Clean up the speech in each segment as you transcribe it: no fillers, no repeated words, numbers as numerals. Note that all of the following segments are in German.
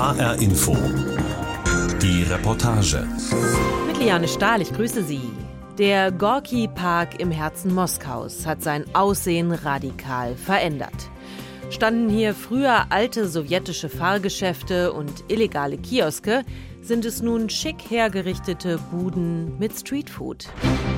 HR Info. Die Reportage. Mit Liane Stahl, ich grüße Sie. Der Gorki-Park im Herzen Moskaus hat sein Aussehen radikal verändert. Standen hier früher alte sowjetische Fahrgeschäfte und illegale Kioske, sind es nun schick hergerichtete Buden mit Streetfood.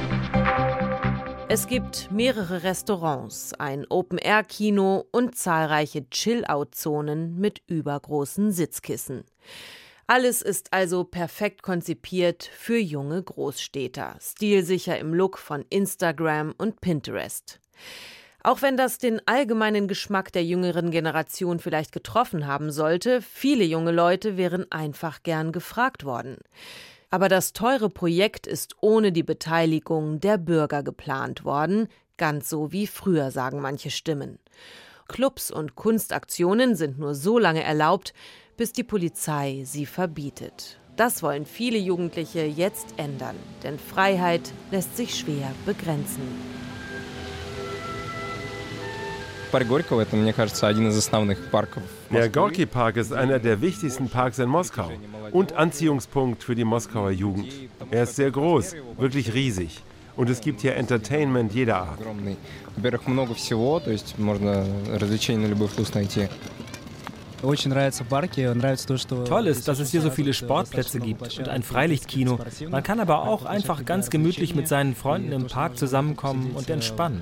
Es gibt mehrere Restaurants, ein Open-Air-Kino und zahlreiche Chill-Out-Zonen mit übergroßen Sitzkissen. Alles ist also perfekt konzipiert für junge Großstädter, stilsicher im Look von Instagram und Pinterest. Auch wenn das den allgemeinen Geschmack der jüngeren Generation vielleicht getroffen haben sollte, viele junge Leute wären einfach gern gefragt worden. Aber das teure Projekt ist ohne die Beteiligung der Bürger geplant worden, ganz so wie früher, sagen manche Stimmen. Clubs und Kunstaktionen sind nur so lange erlaubt, bis die Polizei sie verbietet. Das wollen viele Jugendliche jetzt ändern, denn Freiheit lässt sich schwer begrenzen. Der Gorki-Park ist einer der wichtigsten Parks in Moskau und Anziehungspunkt für die Moskauer Jugend. Er ist sehr groß, wirklich riesig. Und es gibt hier Entertainment jeder Art. Toll ist, dass es hier so viele Sportplätze gibt und ein Freilichtkino. Man kann aber auch einfach ganz gemütlich mit seinen Freunden im Park zusammenkommen und entspannen.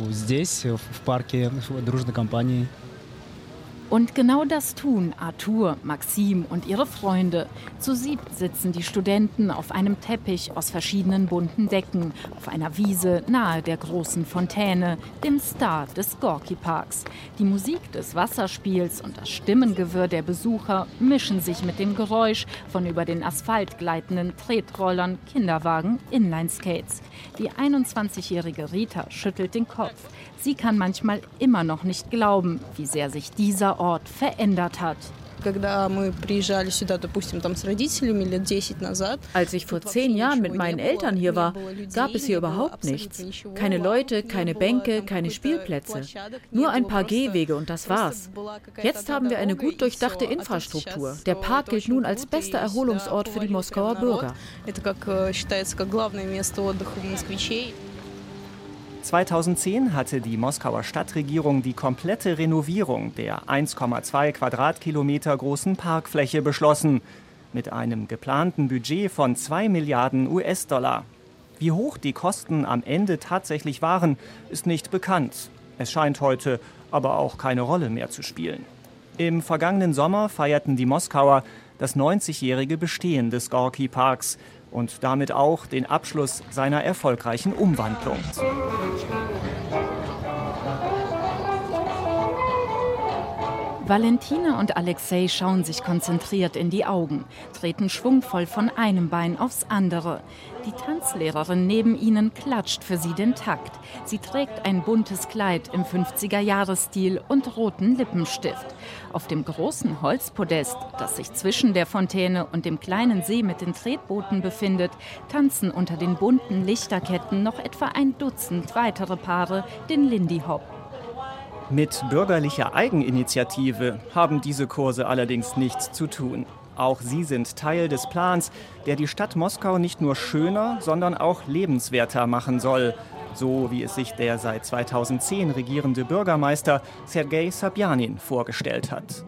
Und genau das tun Arthur, Maxim und ihre Freunde. Zu 7 sitzen die Studenten auf einem Teppich aus verschiedenen bunten Decken, auf einer Wiese nahe der großen Fontäne, dem Star des Gorki-Parks. Die Musik des Wasserspiels und das Stimmengewirr der Besucher mischen sich mit dem Geräusch von über den Asphalt gleitenden Tretrollern, Kinderwagen, Inlineskates. Die 21-jährige Rita schüttelt den Kopf. Sie kann manchmal immer noch nicht glauben, wie sehr sich dieser Ort verändert hat. Als ich vor 10 Jahren mit meinen Eltern hier war, gab es hier überhaupt nichts. Keine Leute, keine Bänke, keine Spielplätze. Nur ein paar Gehwege und das war's. Jetzt haben wir eine gut durchdachte Infrastruktur. Der Park gilt nun als bester Erholungsort für die Moskauer Bürger. 2010 hatte die Moskauer Stadtregierung die komplette Renovierung der 1,2 Quadratkilometer großen Parkfläche beschlossen, mit einem geplanten Budget von 2 Milliarden US-Dollar. Wie hoch die Kosten am Ende tatsächlich waren, ist nicht bekannt. Es scheint heute aber auch keine Rolle mehr zu spielen. Im vergangenen Sommer feierten die Moskauer das 90-jährige Bestehen des Gorki-Parks und damit auch den Abschluss seiner erfolgreichen Umwandlung. Valentina und Alexei schauen sich konzentriert in die Augen, treten schwungvoll von einem Bein aufs andere. Die Tanzlehrerin neben ihnen klatscht für sie den Takt. Sie trägt ein buntes Kleid im 50er-Jahres-Stil und roten Lippenstift. Auf dem großen Holzpodest, das sich zwischen der Fontäne und dem kleinen See mit den Tretbooten befindet, tanzen unter den bunten Lichterketten noch etwa ein Dutzend weitere Paare den Lindy Hop. Mit bürgerlicher Eigeninitiative haben diese Kurse allerdings nichts zu tun. Auch sie sind Teil des Plans, der die Stadt Moskau nicht nur schöner, sondern auch lebenswerter machen soll. So wie es sich der seit 2010 regierende Bürgermeister Sergei Sobjanin vorgestellt hat.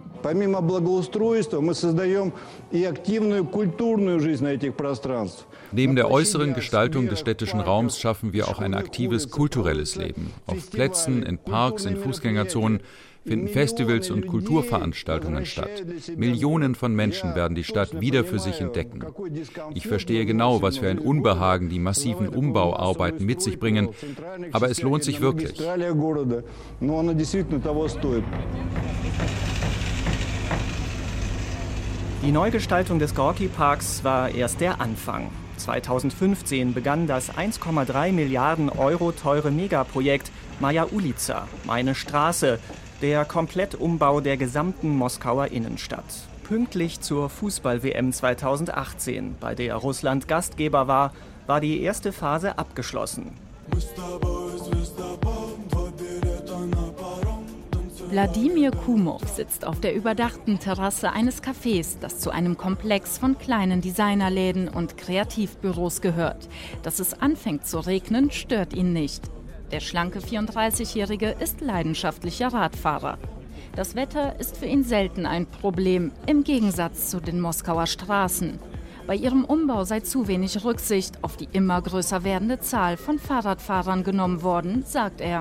Neben der äußeren Gestaltung des städtischen Raums schaffen wir auch ein aktives kulturelles Leben. Auf Plätzen, in Parks, in Fußgängerzonen finden Festivals und Kulturveranstaltungen statt. Millionen von Menschen werden die Stadt wieder für sich entdecken. Ich verstehe genau, was für ein Unbehagen die massiven Umbauarbeiten mit sich bringen, aber es lohnt sich wirklich. Die Neugestaltung des Gorki-Parks war erst der Anfang. 2015 begann das 1,3 Milliarden Euro teure Megaprojekt Maja Ulica, meine Straße, der Komplettumbau der gesamten Moskauer Innenstadt. Pünktlich zur Fußball-WM 2018, bei der Russland Gastgeber war, war die erste Phase abgeschlossen. Wladimir Kumov sitzt auf der überdachten Terrasse eines Cafés, das zu einem Komplex von kleinen Designerläden und Kreativbüros gehört. Dass es anfängt zu regnen, stört ihn nicht. Der schlanke 34-Jährige ist leidenschaftlicher Radfahrer. Das Wetter ist für ihn selten ein Problem, im Gegensatz zu den Moskauer Straßen. Bei ihrem Umbau sei zu wenig Rücksicht auf die immer größer werdende Zahl von Fahrradfahrern genommen worden, sagt er.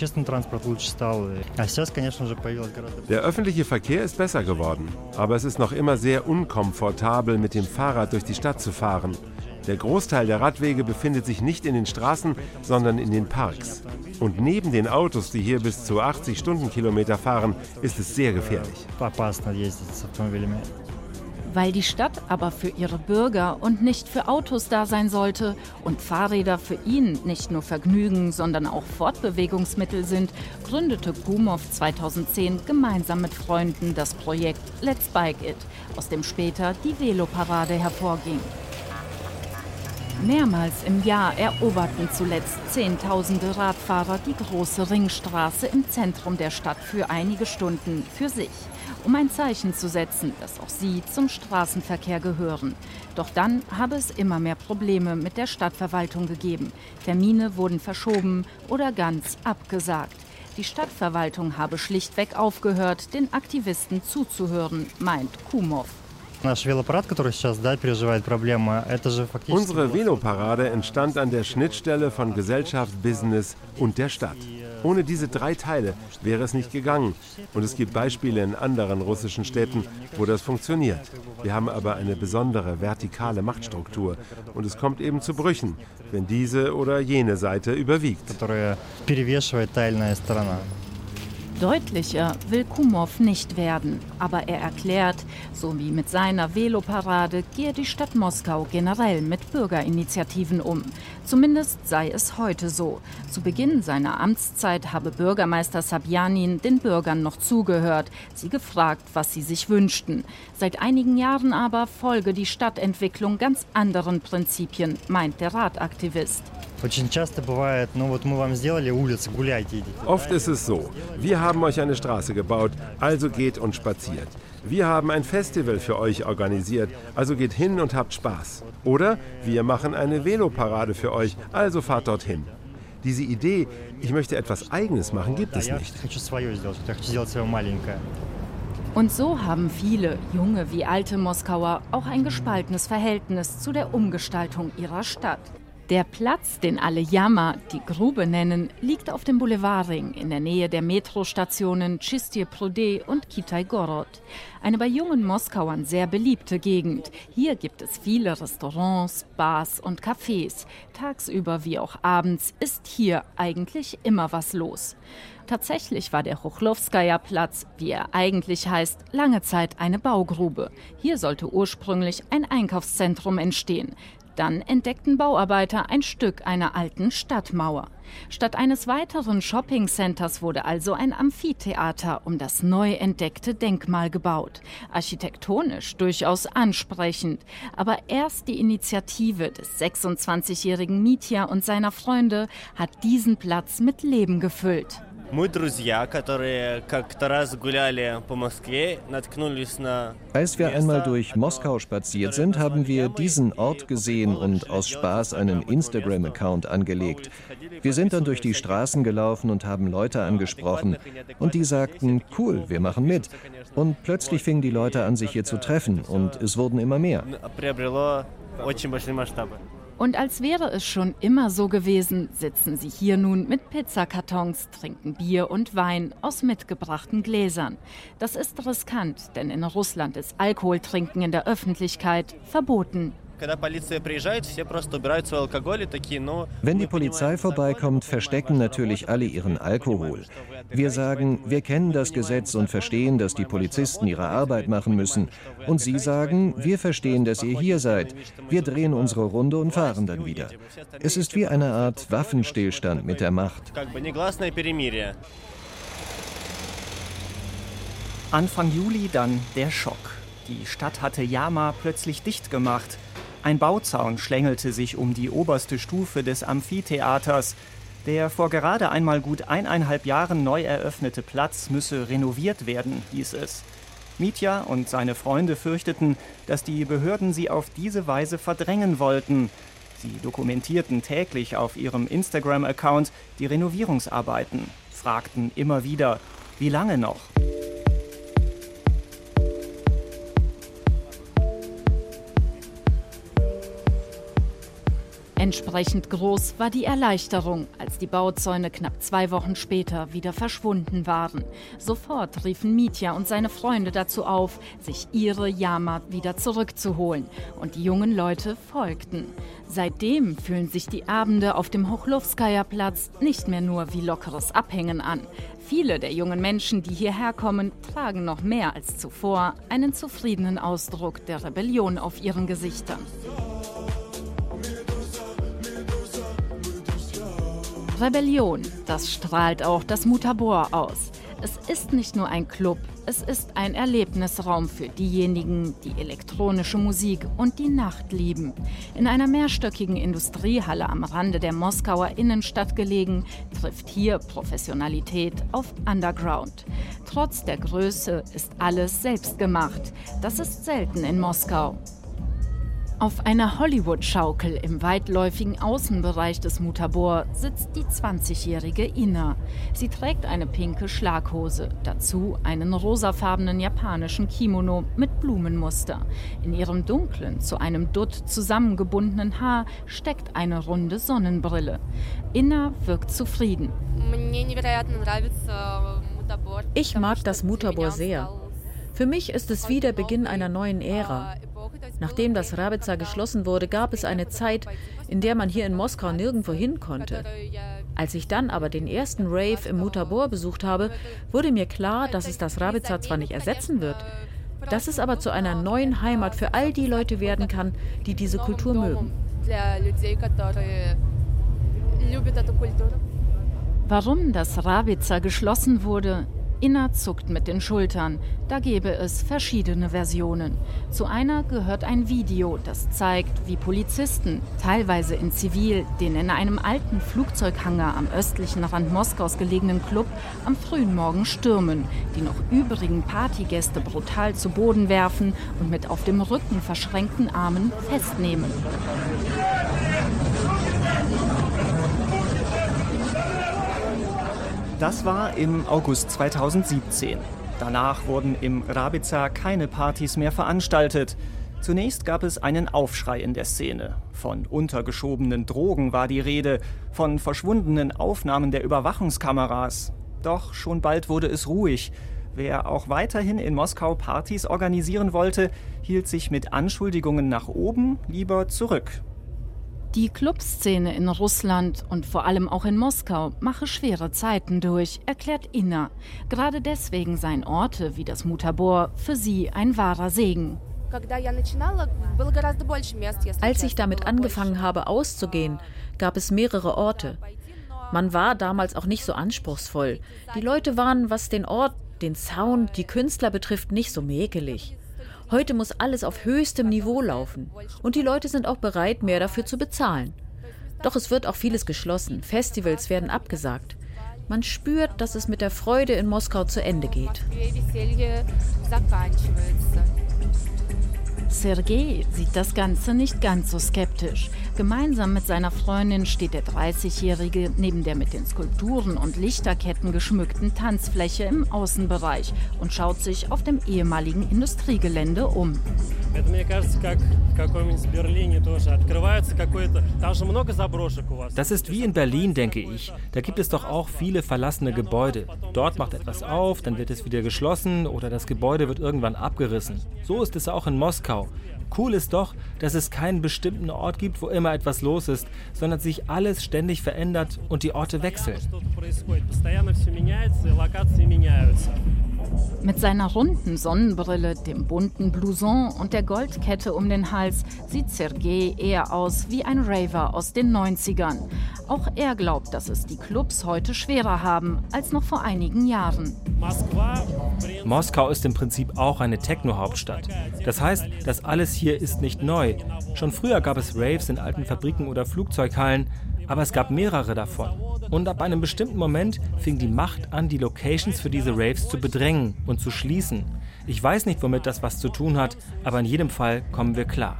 Der öffentliche Verkehr ist besser geworden, aber es ist noch immer sehr unkomfortabel, mit dem Fahrrad durch die Stadt zu fahren. Der Großteil der Radwege befindet sich nicht in den Straßen, sondern in den Parks. Und neben den Autos, die hier bis zu 80 Stundenkilometer fahren, ist es sehr gefährlich. Weil die Stadt aber für ihre Bürger und nicht für Autos da sein sollte und Fahrräder für ihn nicht nur Vergnügen, sondern auch Fortbewegungsmittel sind, gründete Kumov 2010 gemeinsam mit Freunden das Projekt Let's Bike It, aus dem später die Veloparade hervorging. Mehrmals im Jahr eroberten zuletzt Zehntausende Radfahrer die große Ringstraße im Zentrum der Stadt für einige Stunden für sich, um ein Zeichen zu setzen, dass auch sie zum Straßenverkehr gehören. Doch dann habe es immer mehr Probleme mit der Stadtverwaltung gegeben. Termine wurden verschoben oder ganz abgesagt. Die Stadtverwaltung habe schlichtweg aufgehört, den Aktivisten zuzuhören, meint Kumov. Unsere Veloparade entstand an der Schnittstelle von Gesellschaft, Business und der Stadt. Ohne diese drei Teile wäre es nicht gegangen. Und es gibt Beispiele in anderen russischen Städten, wo das funktioniert. Wir haben aber eine besondere vertikale Machtstruktur. Und es kommt eben zu Brüchen, wenn diese oder jene Seite überwiegt. Deutlicher will Kumov nicht werden, aber er erklärt, so wie mit seiner Veloparade gehe die Stadt Moskau generell mit Bürgerinitiativen um. Zumindest sei es heute so. Zu Beginn seiner Amtszeit habe Bürgermeister Sobjanin den Bürgern noch zugehört, sie gefragt, was sie sich wünschten. Seit einigen Jahren aber folge die Stadtentwicklung ganz anderen Prinzipien, meint der Radaktivist. Oft ist es so, wir haben euch eine Straße gebaut, also geht und spaziert. Wir haben ein Festival für euch organisiert, also geht hin und habt Spaß. Oder wir machen eine Veloparade für euch, also fahrt dorthin. Diese Idee, ich möchte etwas Eigenes machen, gibt es nicht. Und so haben viele, junge wie alte Moskauer, auch ein gespaltenes Verhältnis zu der Umgestaltung ihrer Stadt. Der Platz, den alle Jama, die Grube nennen, liegt auf dem Boulevardring in der Nähe der Metrostationen Chistye Prude und Kitai-Gorod. Eine bei jungen Moskauern sehr beliebte Gegend. Hier gibt es viele Restaurants, Bars und Cafés. Tagsüber wie auch abends ist hier eigentlich immer was los. Tatsächlich war der Chuchlowskaja-Platz, wie er eigentlich heißt, lange Zeit eine Baugrube. Hier sollte ursprünglich ein Einkaufszentrum entstehen. Dann entdeckten Bauarbeiter ein Stück einer alten Stadtmauer. Statt eines weiteren Shoppingcenters wurde also ein Amphitheater um das neu entdeckte Denkmal gebaut. Architektonisch durchaus ansprechend. Aber erst die Initiative des 26-jährigen Mitya und seiner Freunde hat diesen Platz mit Leben gefüllt. Als wir einmal durch Moskau spaziert sind, haben wir diesen Ort gesehen und aus Spaß einen Instagram-Account angelegt. Wir sind dann durch die Straßen gelaufen und haben Leute angesprochen. Und die sagten, cool, wir machen mit. Und plötzlich fingen die Leute an, sich hier zu treffen. Und es wurden immer mehr. Und als wäre es schon immer so gewesen, sitzen sie hier nun mit Pizzakartons, trinken Bier und Wein aus mitgebrachten Gläsern. Das ist riskant, denn in Russland ist Alkoholtrinken in der Öffentlichkeit verboten. Wenn die Polizei vorbeikommt, verstecken natürlich alle ihren Alkohol. Wir sagen, wir kennen das Gesetz und verstehen, dass die Polizisten ihre Arbeit machen müssen. Und sie sagen, wir verstehen, dass ihr hier seid. Wir drehen unsere Runde und fahren dann wieder. Es ist wie eine Art Waffenstillstand mit der Macht. Anfang Juli dann der Schock. Die Stadt hatte Jama plötzlich dicht gemacht. Ein Bauzaun schlängelte sich um die oberste Stufe des Amphitheaters. Der vor gerade einmal gut 1,5 Jahren neu eröffnete Platz müsse renoviert werden, hieß es. Mitja und seine Freunde fürchteten, dass die Behörden sie auf diese Weise verdrängen wollten. Sie dokumentierten täglich auf ihrem Instagram-Account die Renovierungsarbeiten, fragten immer wieder, wie lange noch? Entsprechend groß war die Erleichterung, als die Bauzäune knapp 2 Wochen später wieder verschwunden waren. Sofort riefen Mitja und seine Freunde dazu auf, sich ihre Jama wieder zurückzuholen. Und die jungen Leute folgten. Seitdem fühlen sich die Abende auf dem Hochlowskaja-Platz nicht mehr nur wie lockeres Abhängen an. Viele der jungen Menschen, die hierher kommen, tragen noch mehr als zuvor einen zufriedenen Ausdruck der Rebellion auf ihren Gesichtern. Rebellion, das strahlt auch das Mutabor aus. Es ist nicht nur ein Club, es ist ein Erlebnisraum für diejenigen, die elektronische Musik und die Nacht lieben. In einer mehrstöckigen Industriehalle am Rande der Moskauer Innenstadt gelegen, trifft hier Professionalität auf Underground. Trotz der Größe ist alles selbst gemacht. Das ist selten in Moskau. Auf einer Hollywood-Schaukel im weitläufigen Außenbereich des Mutabor sitzt die 20-jährige Inna. Sie trägt eine pinke Schlaghose, dazu einen rosafarbenen japanischen Kimono mit Blumenmuster. In ihrem dunklen, zu einem Dutt zusammengebundenen Haar steckt eine runde Sonnenbrille. Inna wirkt zufrieden. Ich mag das Mutabor sehr. Für mich ist es wie der Beginn einer neuen Ära. Nachdem das Rabitsa geschlossen wurde, gab es eine Zeit, in der man hier in Moskau nirgendwo hin konnte. Als ich dann aber den ersten Rave im Mutabor besucht habe, wurde mir klar, dass es das Rabitsa zwar nicht ersetzen wird, dass es aber zu einer neuen Heimat für all die Leute werden kann, die diese Kultur mögen. Warum das Rabitsa geschlossen wurde? Inna zuckt mit den Schultern. Da gäbe es verschiedene Versionen. Zu einer gehört ein Video, das zeigt, wie Polizisten, teilweise in Zivil, den in einem alten Flugzeughangar am östlichen Rand Moskaus gelegenen Club am frühen Morgen stürmen, die noch übrigen Partygäste brutal zu Boden werfen und mit auf dem Rücken verschränkten Armen festnehmen. Das war im August 2017. Danach wurden im Rabitsa keine Partys mehr veranstaltet. Zunächst gab es einen Aufschrei in der Szene. Von untergeschobenen Drogen war die Rede, von verschwundenen Aufnahmen der Überwachungskameras. Doch schon bald wurde es ruhig. Wer auch weiterhin in Moskau Partys organisieren wollte, hielt sich mit Anschuldigungen nach oben lieber zurück. Die Clubszene in Russland und vor allem auch in Moskau mache schwere Zeiten durch, erklärt Inna. Gerade deswegen seien Orte wie das Mutabor für sie ein wahrer Segen. Als ich damit angefangen habe auszugehen, gab es mehrere Orte. Man war damals auch nicht so anspruchsvoll. Die Leute waren, was den Ort, den Sound, die Künstler betrifft, nicht so mäkelig. Heute muss alles auf höchstem Niveau laufen. Und die Leute sind auch bereit, mehr dafür zu bezahlen. Doch es wird auch vieles geschlossen. Festivals werden abgesagt. Man spürt, dass es mit der Freude in Moskau zu Ende geht. Sergei sieht das Ganze nicht ganz so skeptisch. Gemeinsam mit seiner Freundin steht der 30-Jährige neben der mit den Skulpturen und Lichterketten geschmückten Tanzfläche im Außenbereich und schaut sich auf dem ehemaligen Industriegelände um. Das ist wie in Berlin, denke ich. Da gibt es doch auch viele verlassene Gebäude. Dort macht etwas auf, dann wird es wieder geschlossen oder das Gebäude wird irgendwann abgerissen. So ist es auch in Moskau. Cool ist doch, dass es keinen bestimmten Ort gibt, wo immer etwas los ist, sondern sich alles ständig verändert und die Orte wechseln. Mit seiner runden Sonnenbrille, dem bunten Blouson und der Goldkette um den Hals sieht Sergei eher aus wie ein Raver aus den 90ern. Auch er glaubt, dass es die Clubs heute schwerer haben als noch vor einigen Jahren. Moskau ist im Prinzip auch eine Techno-Hauptstadt. Das heißt, das alles hier ist nicht neu. Schon früher gab es Raves in alten Fabriken oder Flugzeughallen, Aber es gab mehrere davon. Und ab einem bestimmten Moment fing die Macht an, die Locations für diese Raves zu bedrängen und zu schließen. Ich weiß nicht, womit das was zu tun hat, aber in jedem Fall kommen wir klar.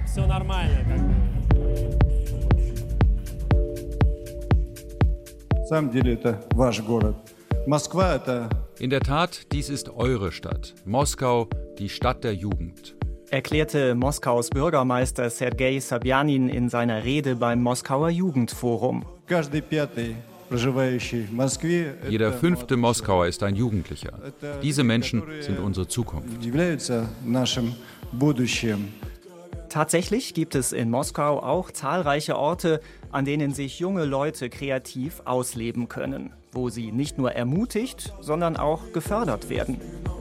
In der Tat, dies ist eure Stadt. Moskau, die Stadt der Jugend. Erklärte Moskaus Bürgermeister Sergei Sobjanin in seiner Rede beim Moskauer Jugendforum. Jeder 5. Moskauer ist ein Jugendlicher. Diese Menschen sind unsere Zukunft. Tatsächlich gibt es in Moskau auch zahlreiche Orte, an denen sich junge Leute kreativ ausleben können, wo sie nicht nur ermutigt, sondern auch gefördert werden.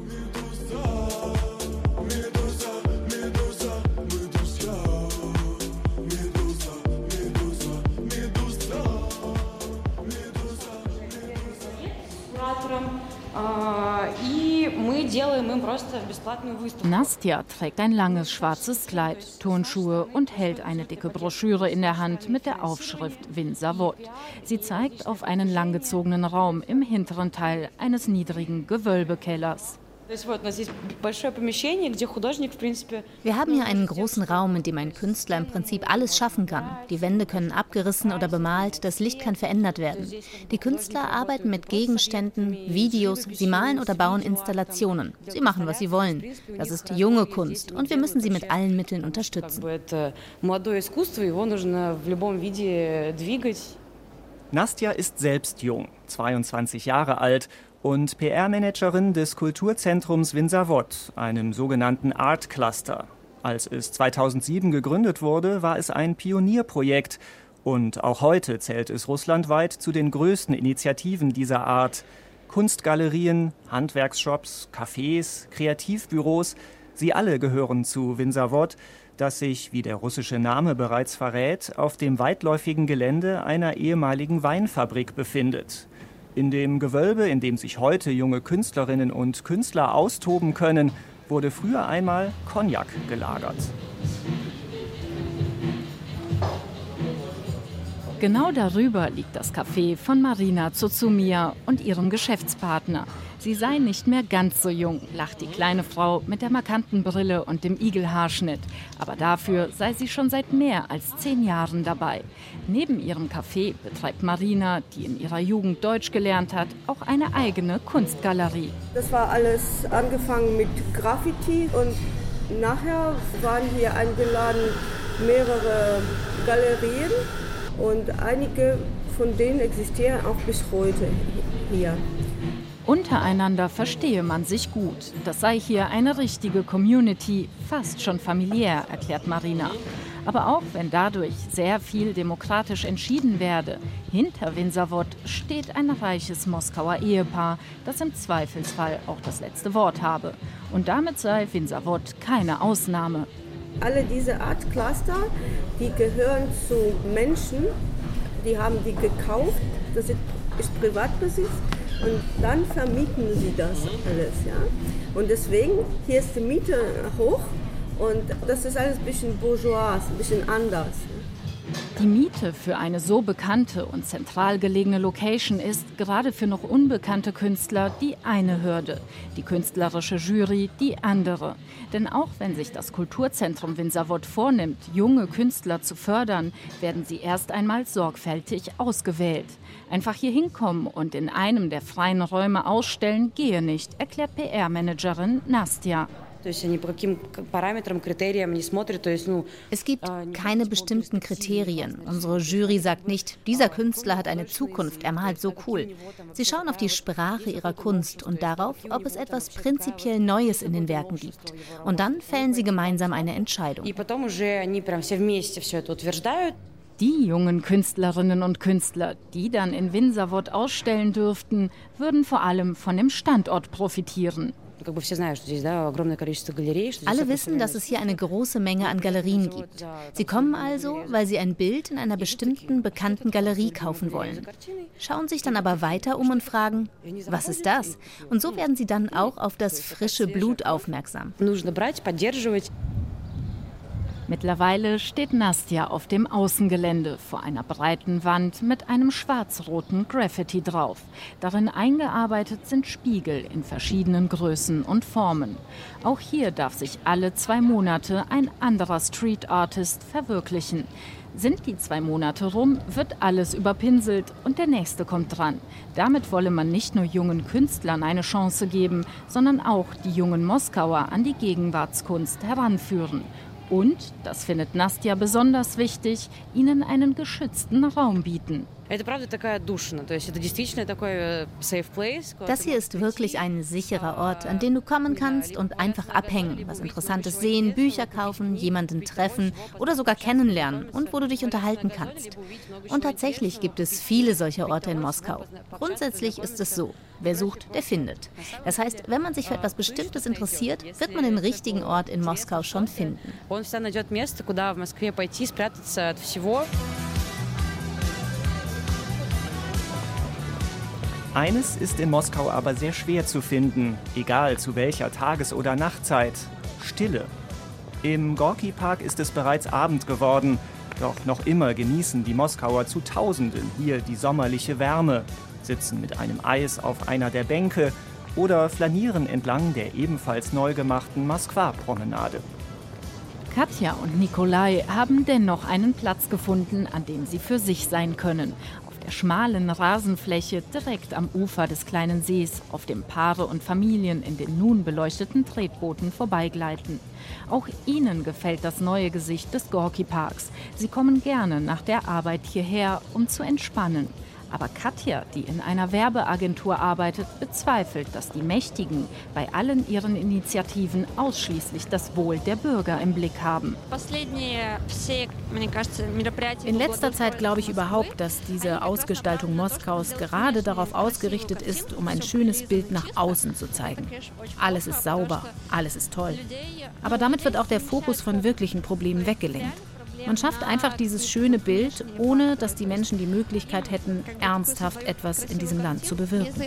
Nastja trägt ein langes schwarzes Kleid, Turnschuhe und hält eine dicke Broschüre in der Hand mit der Aufschrift Vinzavod. Sie zeigt auf einen langgezogenen Raum im hinteren Teil eines niedrigen Gewölbekellers. Wir haben hier einen großen Raum, in dem ein Künstler im Prinzip alles schaffen kann. Die Wände können abgerissen oder bemalt, das Licht kann verändert werden. Die Künstler arbeiten mit Gegenständen, Videos, sie malen oder bauen Installationen. Sie machen, was sie wollen. Das ist junge Kunst und wir müssen sie mit allen Mitteln unterstützen. Nastja ist selbst jung, 22 Jahre alt und PR-Managerin des Kulturzentrums Vinzavod, einem sogenannten Art Cluster. Als es 2007 gegründet wurde, war es ein Pionierprojekt. Und auch heute zählt es russlandweit zu den größten Initiativen dieser Art. Kunstgalerien, Handwerksshops, Cafés, Kreativbüros, sie alle gehören zu Vinzavod, das sich, wie der russische Name bereits verrät, auf dem weitläufigen Gelände einer ehemaligen Weinfabrik befindet. In dem Gewölbe, in dem sich heute junge Künstlerinnen und Künstler austoben können, wurde früher einmal Cognac gelagert. Genau darüber liegt das Café von Marina Zuzumia und ihrem Geschäftspartner. Sie sei nicht mehr ganz so jung, lacht die kleine Frau mit der markanten Brille und dem Igelhaarschnitt. Aber dafür sei sie schon seit mehr als 10 Jahren dabei. Neben ihrem Café betreibt Marina, die in ihrer Jugend Deutsch gelernt hat, auch eine eigene Kunstgalerie. Das war alles angefangen mit Graffiti und nachher waren hier eingeladen mehrere Galerien und einige von denen existieren auch bis heute hier. Untereinander verstehe man sich gut. Das sei hier eine richtige Community, fast schon familiär, erklärt Marina. Aber auch wenn dadurch sehr viel demokratisch entschieden werde, hinter Vinzavod steht ein reiches Moskauer Ehepaar, das im Zweifelsfall auch das letzte Wort habe. Und damit sei Vinzavod keine Ausnahme. Alle diese Art Cluster, die gehören zu Menschen, die haben die gekauft, das ist Privatbesitz. Und dann vermieten sie das alles. Ja? Und deswegen, hier ist die Miete hoch und das ist alles ein bisschen bourgeois, ein bisschen anders. Die Miete für eine so bekannte und zentral gelegene Location ist, gerade für noch unbekannte Künstler, die eine Hürde. Die künstlerische Jury die andere. Denn auch wenn sich das Kulturzentrum Vinzavod vornimmt, junge Künstler zu fördern, werden sie erst einmal sorgfältig ausgewählt. Einfach hier hinkommen und in einem der freien Räume ausstellen, gehe nicht, erklärt PR-Managerin Nastja. Es gibt keine bestimmten Kriterien. Unsere Jury sagt nicht, dieser Künstler hat eine Zukunft, er malt so cool. Sie schauen auf die Sprache ihrer Kunst und darauf, ob es etwas prinzipiell Neues in den Werken gibt. Und dann fällen sie gemeinsam eine Entscheidung. Die jungen Künstlerinnen und Künstler, die dann in Vinzavod ausstellen dürften, würden vor allem von dem Standort profitieren. Alle wissen, dass es hier eine große Menge an Galerien gibt. Sie kommen also, weil sie ein Bild in einer bestimmten bekannten Galerie kaufen wollen. Schauen sich dann aber weiter um und fragen, was ist das? Und so werden sie dann auch auf das frische Blut aufmerksam. Mittlerweile steht Nastja auf dem Außengelände vor einer breiten Wand mit einem schwarz-roten Graffiti drauf. Darin eingearbeitet sind Spiegel in verschiedenen Größen und Formen. Auch hier darf sich alle 2 Monate ein anderer Street Artist verwirklichen. Sind die 2 Monate rum, wird alles überpinselt und der nächste kommt dran. Damit wolle man nicht nur jungen Künstlern eine Chance geben, sondern auch die jungen Moskauer an die Gegenwartskunst heranführen. Und, das findet Nastja besonders wichtig, ihnen einen geschützten Raum bieten. Das hier ist wirklich ein sicherer Ort, an den du kommen kannst und einfach abhängen, was Interessantes sehen, Bücher kaufen, jemanden treffen oder sogar kennenlernen und wo du dich unterhalten kannst. Und tatsächlich gibt es viele solcher Orte in Moskau. Grundsätzlich ist es so, wer sucht, der findet. Das heißt, wenn man sich für etwas Bestimmtes interessiert, wird man den richtigen Ort in Moskau schon finden. Eines ist in Moskau aber sehr schwer zu finden, egal zu welcher Tages- oder Nachtzeit: Stille. Im Gorki-Park ist es bereits Abend geworden, doch noch immer genießen die Moskauer zu Tausenden hier die sommerliche Wärme, sitzen mit einem Eis auf einer der Bänke oder flanieren entlang der ebenfalls neu gemachten Moskwa-Promenade. Katja und Nikolai haben dennoch einen Platz gefunden, an dem sie für sich sein können. Auf der schmalen Rasenfläche direkt am Ufer des kleinen Sees, auf dem Paare und Familien in den nun beleuchteten Tretbooten vorbeigleiten. Auch ihnen gefällt das neue Gesicht des Gorki-Parks. Sie kommen gerne nach der Arbeit hierher, um zu entspannen. Aber Katja, die in einer Werbeagentur arbeitet, bezweifelt, dass die Mächtigen bei allen ihren Initiativen ausschließlich das Wohl der Bürger im Blick haben. In letzter Zeit glaube ich überhaupt, dass diese Ausgestaltung Moskaus gerade darauf ausgerichtet ist, um ein schönes Bild nach außen zu zeigen. Alles ist sauber, alles ist toll. Aber damit wird auch der Fokus von wirklichen Problemen weggelenkt. Man schafft einfach dieses schöne Bild, ohne dass die Menschen die Möglichkeit hätten, ernsthaft etwas in diesem Land zu bewirken.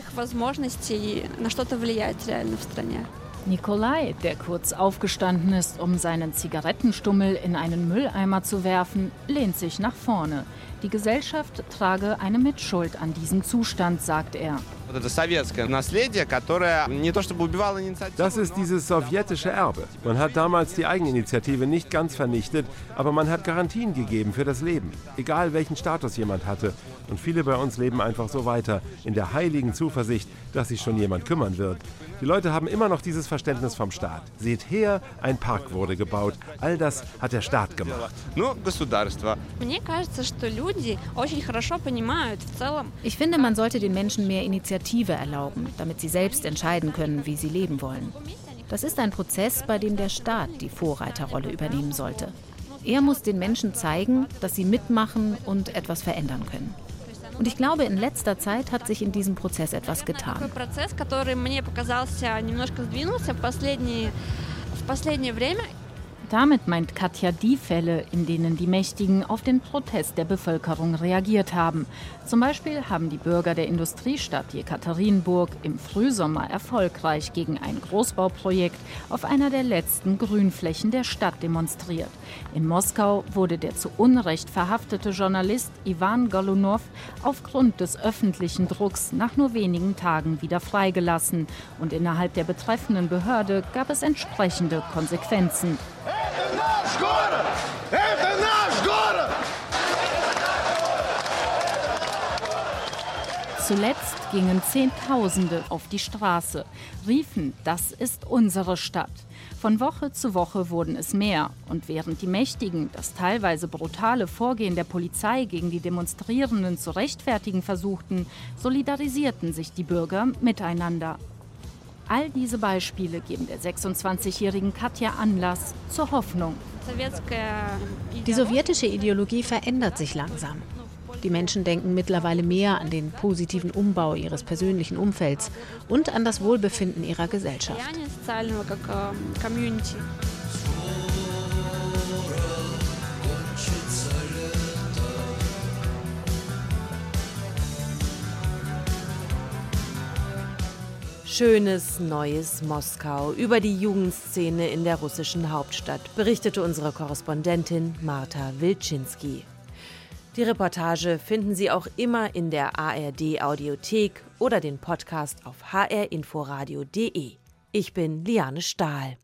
Nikolai, der kurz aufgestanden ist, um seinen Zigarettenstummel in einen Mülleimer zu werfen, lehnt sich nach vorne. Die Gesellschaft trage eine Mitschuld an diesem Zustand, sagt er. Das ist dieses sowjetische Erbe. Man hat damals die Eigeninitiative nicht ganz vernichtet, aber man hat Garantien gegeben für das Leben, egal welchen Status jemand hatte. Und viele bei uns leben einfach so weiter, in der heiligen Zuversicht, dass sich schon jemand kümmern wird. Die Leute haben immer noch dieses Verständnis vom Staat. Seht her, ein Park wurde gebaut. All das hat der Staat gemacht. Ich finde, man sollte den Menschen mehr Initiative erlauben, damit sie selbst entscheiden können, wie sie leben wollen. Das ist ein Prozess, bei dem der Staat die Vorreiterrolle übernehmen sollte. Er muss den Menschen zeigen, dass sie mitmachen und etwas verändern können. Und ich glaube, in letzter Zeit hat sich in diesem Prozess etwas getan. Damit meint Katja die Fälle, in denen die Mächtigen auf den Protest der Bevölkerung reagiert haben. Zum Beispiel haben die Bürger der Industriestadt Jekaterinburg im Frühsommer erfolgreich gegen ein Großbauprojekt auf einer der letzten Grünflächen der Stadt demonstriert. In Moskau wurde der zu Unrecht verhaftete Journalist Iwan Golunov aufgrund des öffentlichen Drucks nach nur wenigen Tagen wieder freigelassen. Und innerhalb der betreffenden Behörde gab es entsprechende Konsequenzen. Zuletzt gingen Zehntausende auf die Straße, riefen, das ist unsere Stadt. Von Woche zu Woche wurden es mehr. Und während die Mächtigen das teilweise brutale Vorgehen der Polizei gegen die Demonstrierenden zu rechtfertigen versuchten, solidarisierten sich die Bürger miteinander. All diese Beispiele geben der 26-jährigen Katja Anlass zur Hoffnung. Die sowjetische Ideologie verändert sich langsam. Die Menschen denken mittlerweile mehr an den positiven Umbau ihres persönlichen Umfelds und an das Wohlbefinden ihrer Gesellschaft. Schönes, neues Moskau über die Jugendszene in der russischen Hauptstadt, berichtete unsere Korrespondentin Marta Wilczynski. Die Reportage finden Sie auch immer in der ARD-Audiothek oder den Podcast auf hrinforadio.de. Ich bin Liane Stahl.